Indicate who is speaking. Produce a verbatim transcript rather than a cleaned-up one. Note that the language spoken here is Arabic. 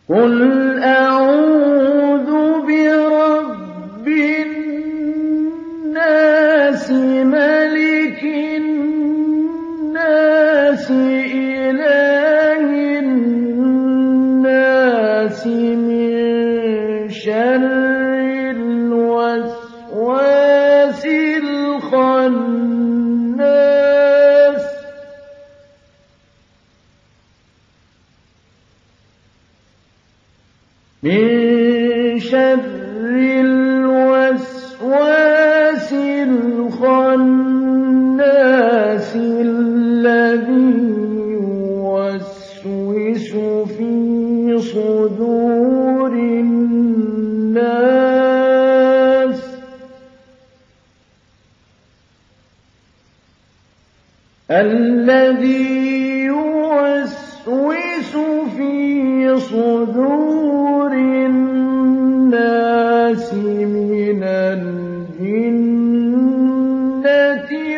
Speaker 1: قُلْ أَعُوذُ بِرَبِّ النَّاسِ مَلِكِ النَّاسِ إِلَٰهِ النَّاسِ مِن شَرِّ الْوَسْوَاسِ الْخَنَّاسِ من شر الوسواس الخناس الذي يوسوس في صدور الناس الذي يوسوس في صدور الناس من الجنة